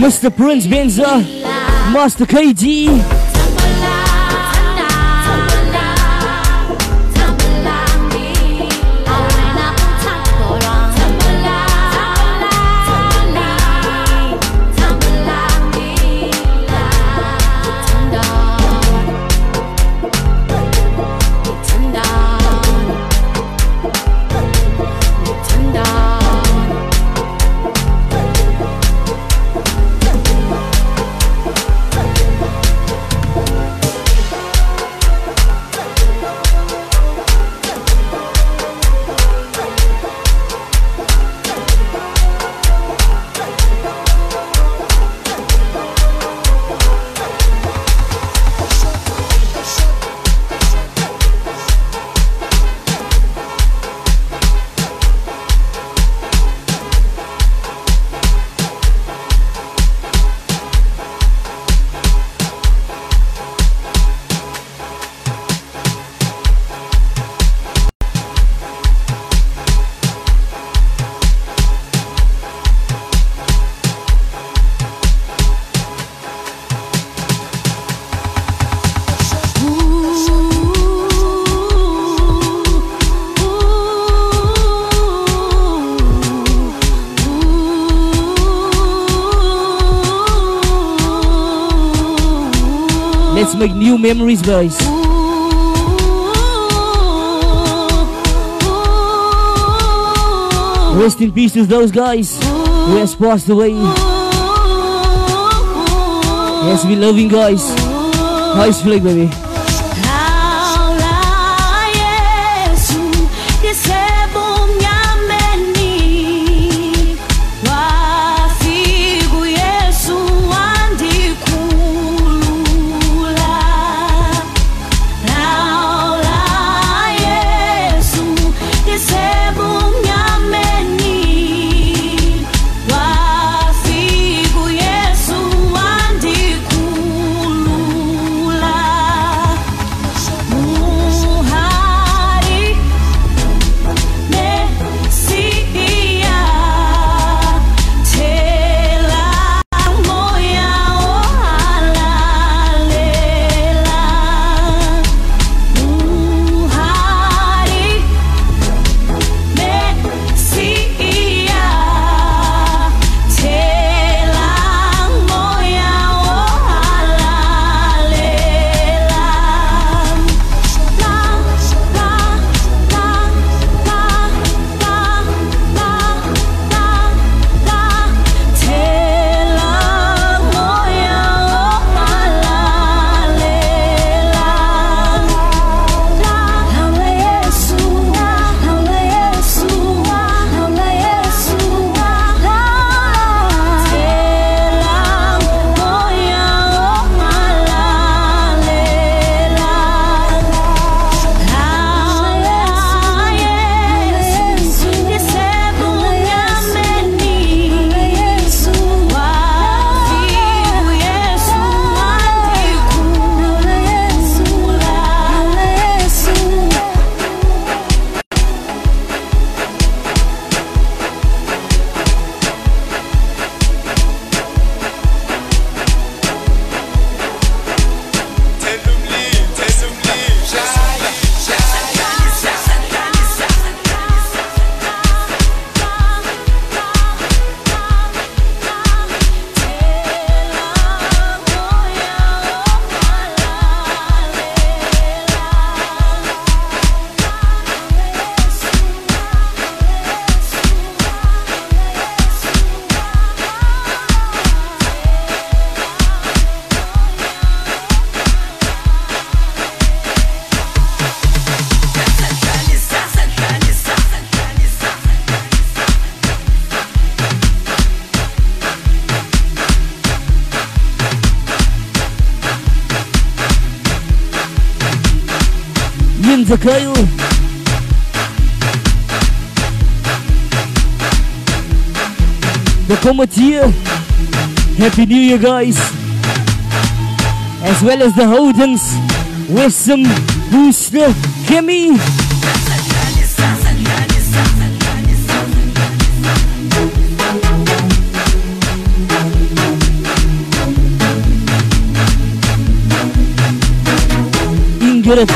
Mr. Prince Benza, Master KG. Let's make new memories, guys. Rest in peace to those guys who has passed away. Yes, we love you guys. How is feeling, baby? Kyle. The Cometier. Happy New Year, guys. As well as the Hodens, Wisdom, Booster, Kimmy. get it.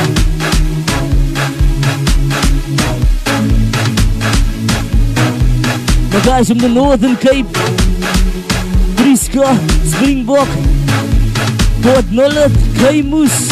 My guys from the Northern Cape, Prieska, Springbok, Port Nollet, Keimus.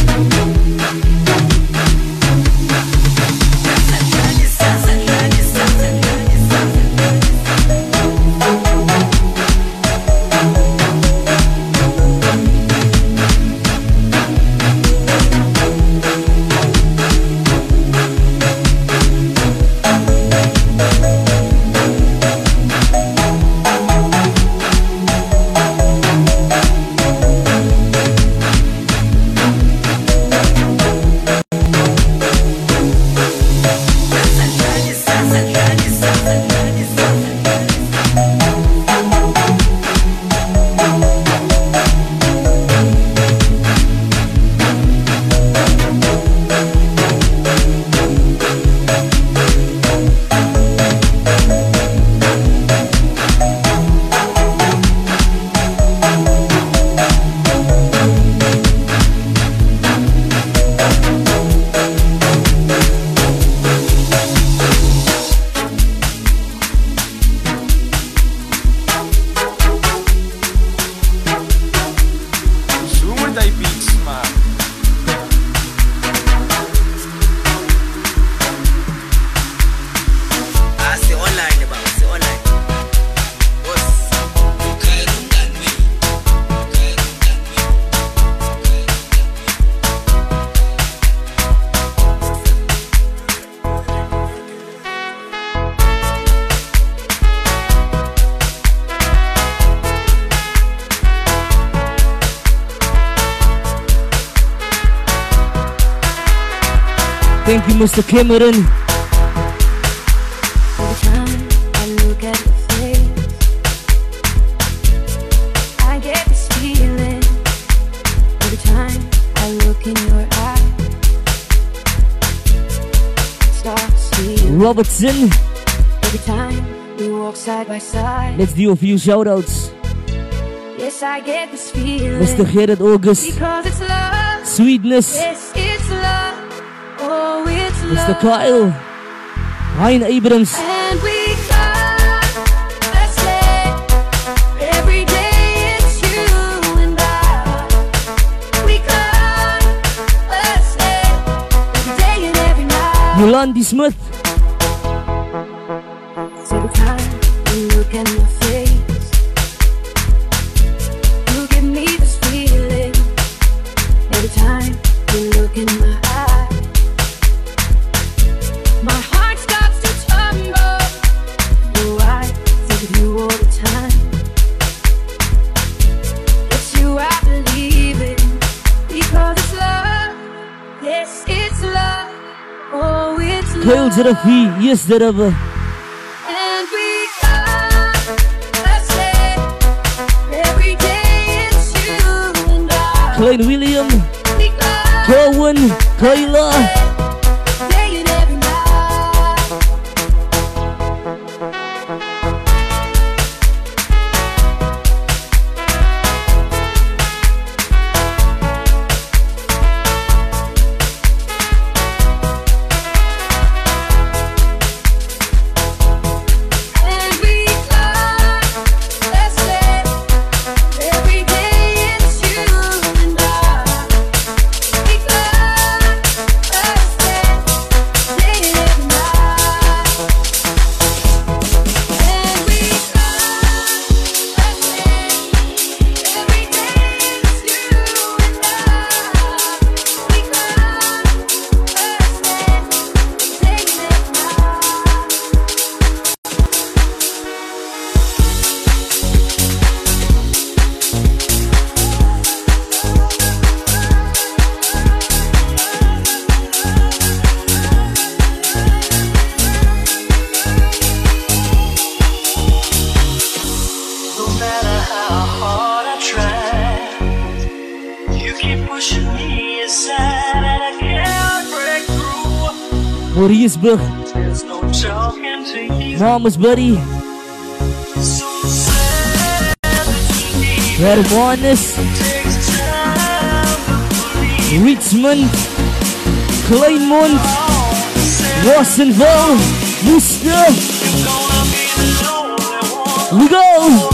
Thank you, Mr. Cameron. Every time I look at your face, I get this feeling. Every time I look in your eyes, it starts feeling. Robertson. Every time we walk side by side, Let's do a few shout-outs. yes, I get this feeling. Mr. Gerrit August. Because it's love. Sweetness. Yes, it's love. Oh, it's love. Mr. Kyle. Hein Abrams. And we got, let's say, every day it's you and I. We got, let's say, every day and every night. Yolandi Smith. So every time you look at my face, you give me this feeling. Every time you look in my eyes, my heart starts to tumble. Oh, I think of you all the time. It's you I believe in. Because it's love. Yes, it's love. Oh, it's Kyle love. Zerafi. Yes, Zerafi. And we got, let's say, every day it's you and I. Klein William. We got, Cohen. Kayla. day and every night. And we got, let's say, every day it's you and I. We got, let's say, day and every night. And we got, let's say, every day it's you and I. We got, let's say, day and every night. No matter how hard I try, you keep pushing me aside, and I can't break through. Mauriceburg. There's no talking to you. Mama's Buddy. So sad that you need Hermanus. takes time to believe. Richmond. Kleinmond, Wassenville, Worcester. We go!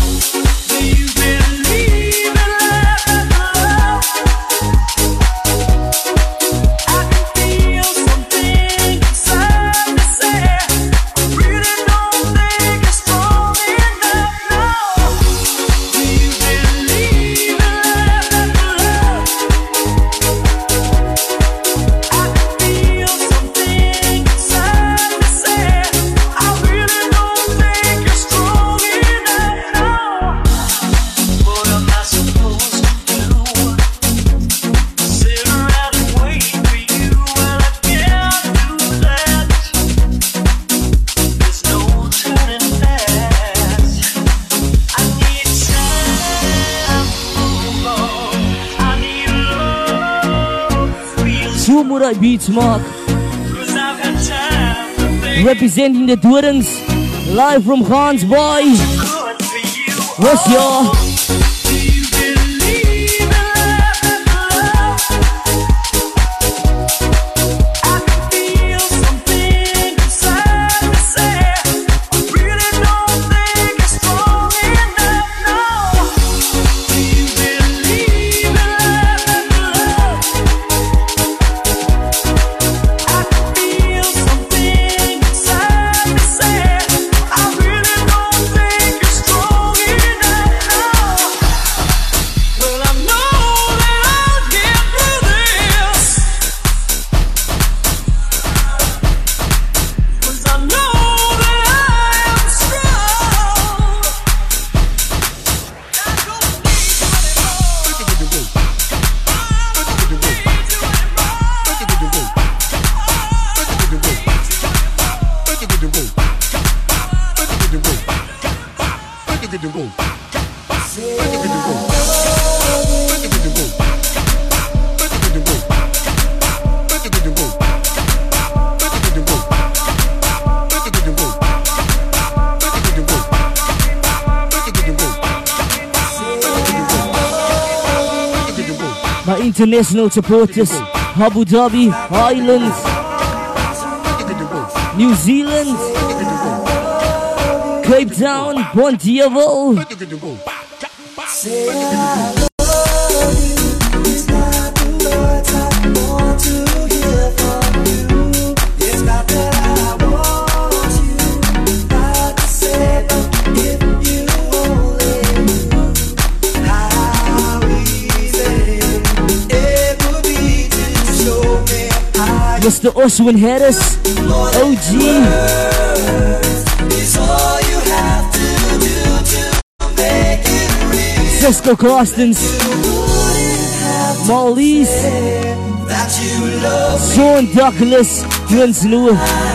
Samurai Beats Mark, representing the Dorings, live from Hans Boy. What's your? My international supporters, Abu Dhabi, Ireland, New Zealand, Cape Town, Pontiago. Mr. Oswin Harris, OG. Cisco Costins, Marlies, Sean Douglas, Prince Noah.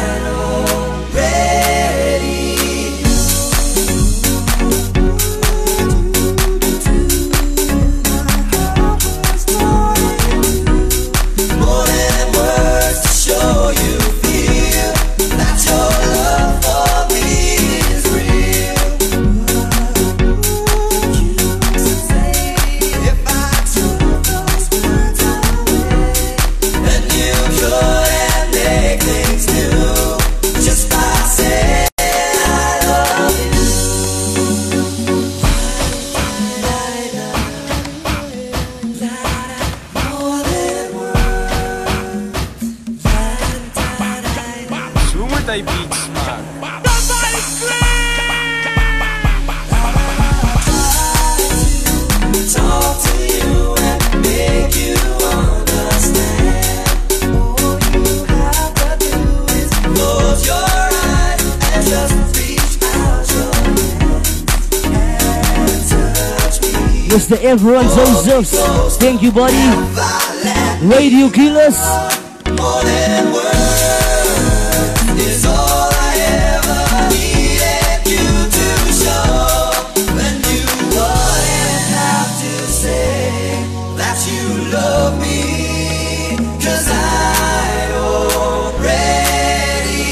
Mr. Everyone Josephs, thank you, buddy. Radio Killers. More than words is all I ever needed you to show. When you wouldn't have to say that you love me, 'cause I already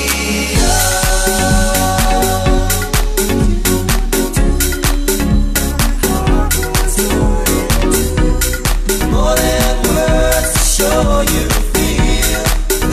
know. More than words to show you feel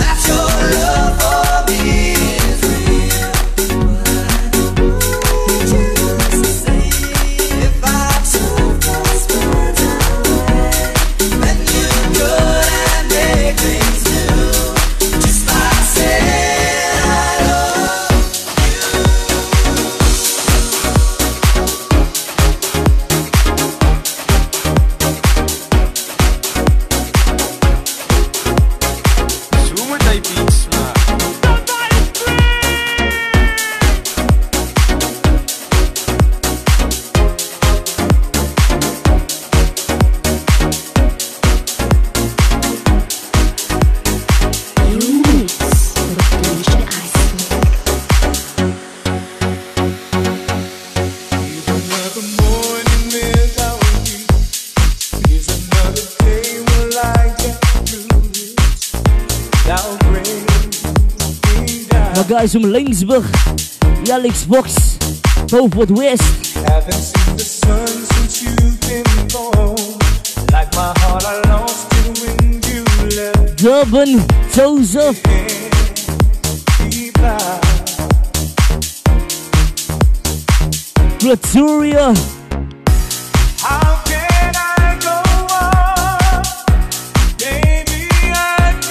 guys from Lanesburg, Alex Box, Beaufort West. Haven't seen the sun since you've been gone. Like my heart, I lost it when you left. Durban, Tozer, Pretoria. How can I go on? Baby, I've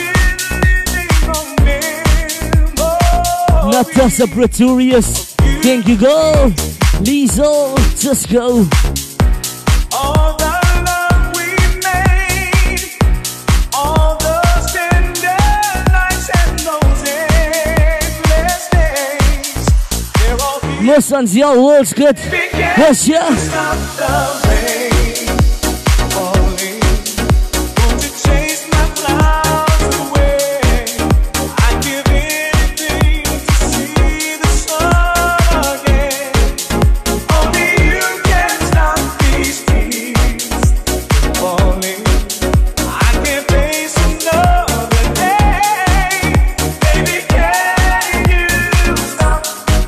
been living on memories. Natasha Pretorius, thank you, girl. Lisa, just go. All the love we made, all those tender nights and those endless days, they're all here. My son's your world's good. What's ya? Stop the rain falling. Won't you chase my clouds away? I'd give anything to see the sun again. Only you can stop these tears falling. I can't face another day. Baby, can you stop?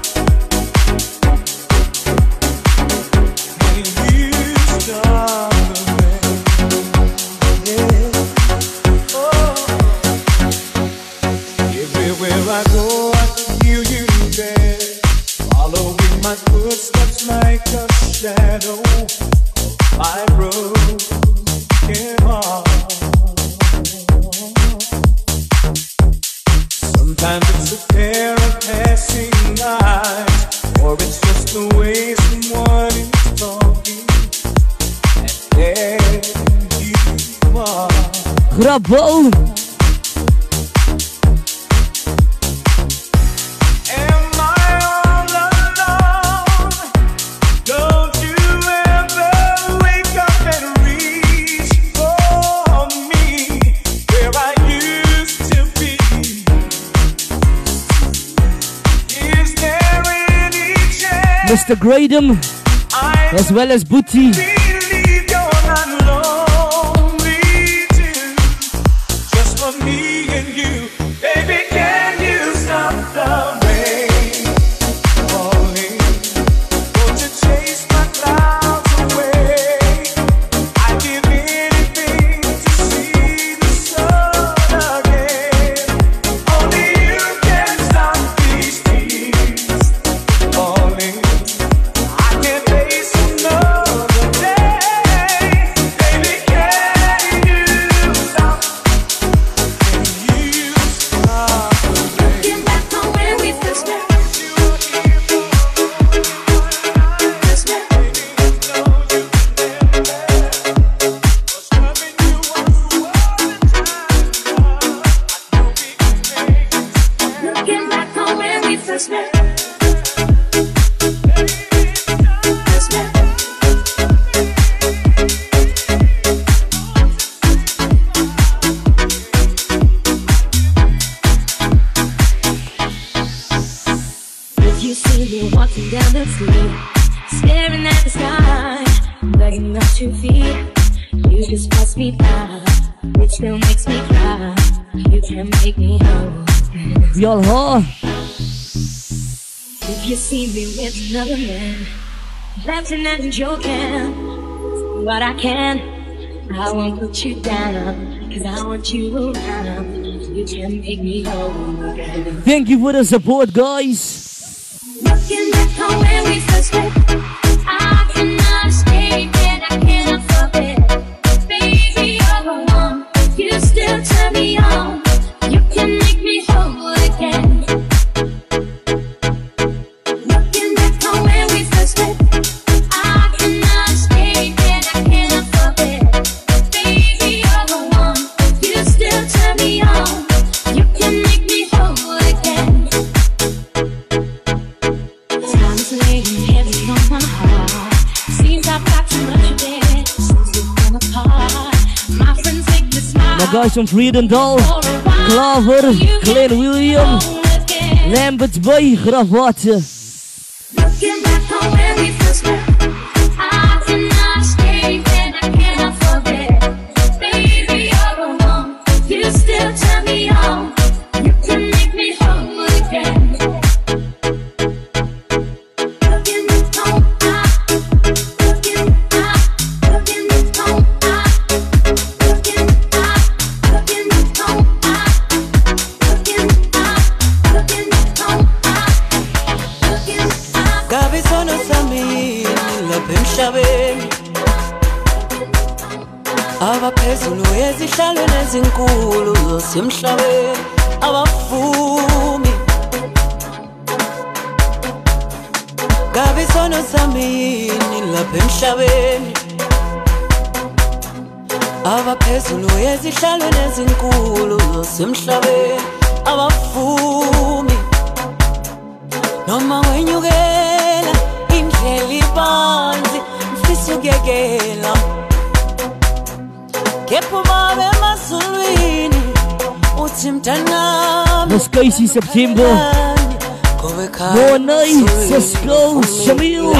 Everywhere I go, I feel you there, following my footsteps like a shadow of my broken heart. Sometimes it's a pair of passing eyes, or it's just the way someone is talking, and there you are. Grabo. Am I all alone? Don't you ever wake up and reach for me where I used to be? Is there any chance Mr. Gradam, I as well as Booty. believe you're not lonely too? Just for me and you, baby, can you stop the rain falling? Won't you chase my clouds away? I'd give anything to see the sun again. Only you can stop these tears falling. I can't face another day. Baby, can you stop? Can you stop the rain? Looking back on when we first met, looking back on when we first met. First met. If you see me walking down the street, staring at the sky, begging not to feed, you just pass me by, which still makes me cry. You can make me whole. Y'all hard. If you see me with another man, laughing and joking, what I can, I won't put you down, 'cause I want you around. You can make me whole again. Thank you for the support, guys. Looking back on when we first met, I cannot escape it, I cannot forget. Baby, you're the one, you still turn me on. You can make me whole again. Looking back on when we first met, I cannot escape it, I cannot forget. Baby, you're the one, you still turn me on. You can make me whole again. Time is laying heavy on my heart. Seems I've got too much of it since we've been apart. My friends make me smile. My guys from Vredendal, Klaver, Glen William, Lambert Bay, Grafwater. Looking back on when we first met, I cannot escape it, I cannot forget. Baby, you're the one, you still turn me on. You can make me whole again. ezihlalweni ezinkulu zosemhlabeni abavumi Gabi sono sami yini lapha emhlabeni abaphezulu ezihlalweni ezinkulu zosemhlabeni abavumi noma wenyukela indlela ibanzi mfisa ukuyekela kephuma emazulwini uthi mntanami Let's go, see September. More nights, let's go, Shamil.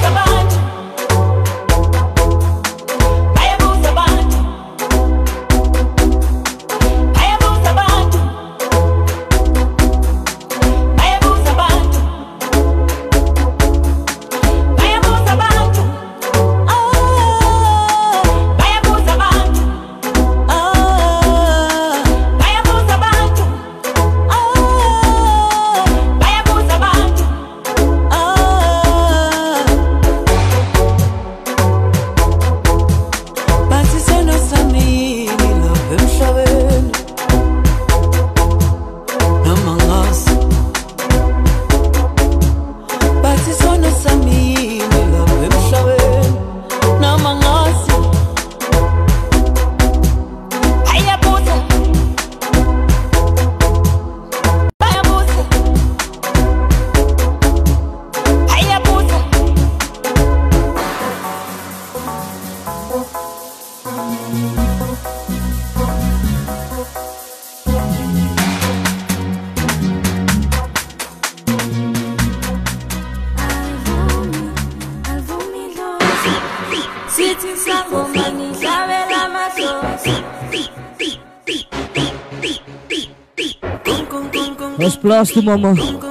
Ons plaas toe mama.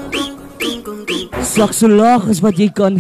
Sak so laag as wat jy kan.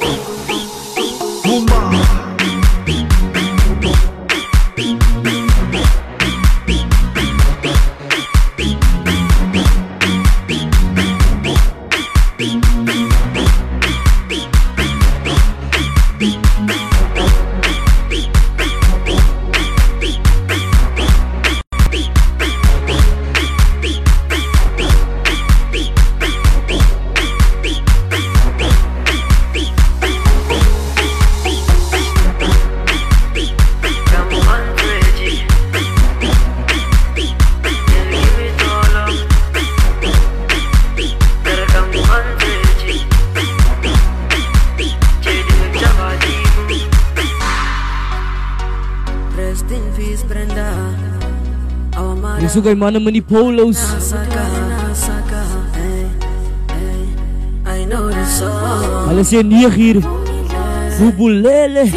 Dis ook hy manne met die polos. Hulle sê 9 uur. Bubulele.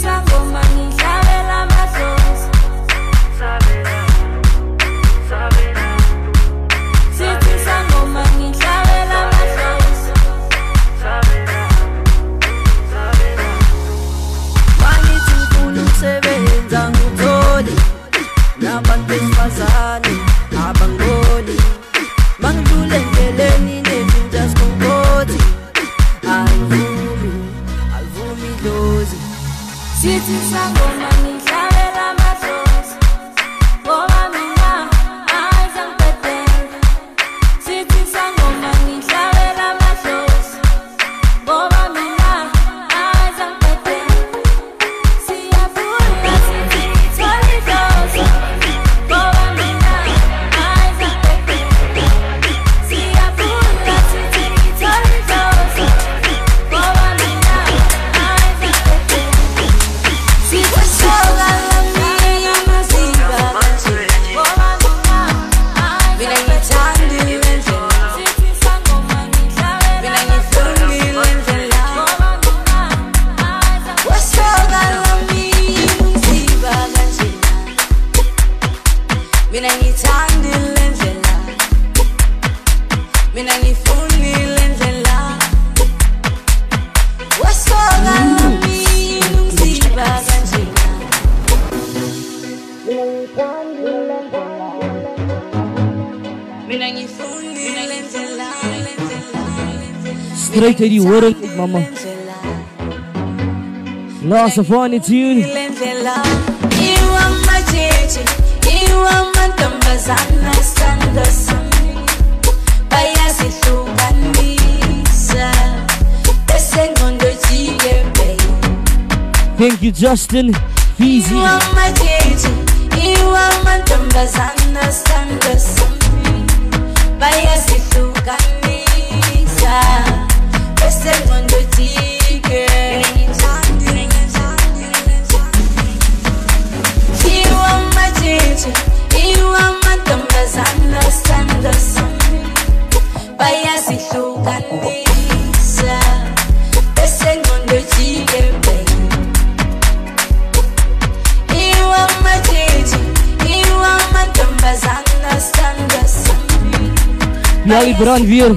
Straight uit die horing, mama. Last of one tune. you, Justin. Feezy. Yali brandweer.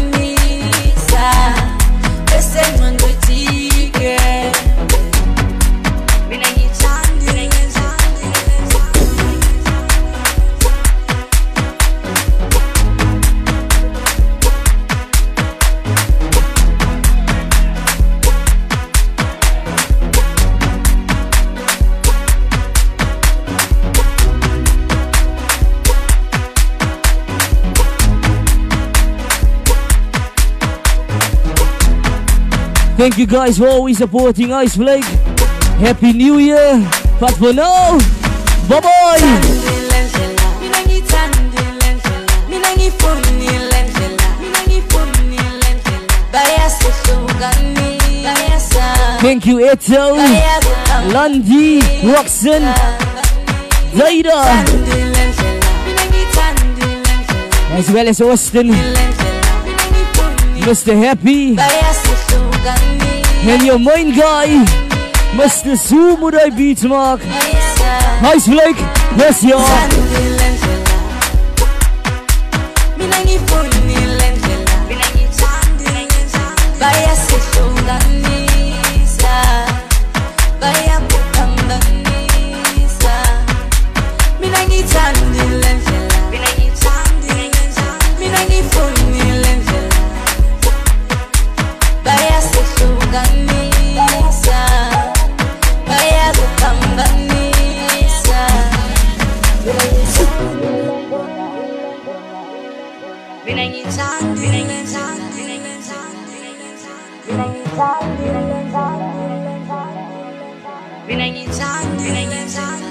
Thank you guys for always supporting Ice Flake. Happy New Year. But for now, bye bye. Thank you, Eto, Landy, Roxanne, Zaida, as well as Austin, Mr. Happy, and your main guy, Mr. Sumurai Beatmark. Ice Flake, yes y'all. Vinaghi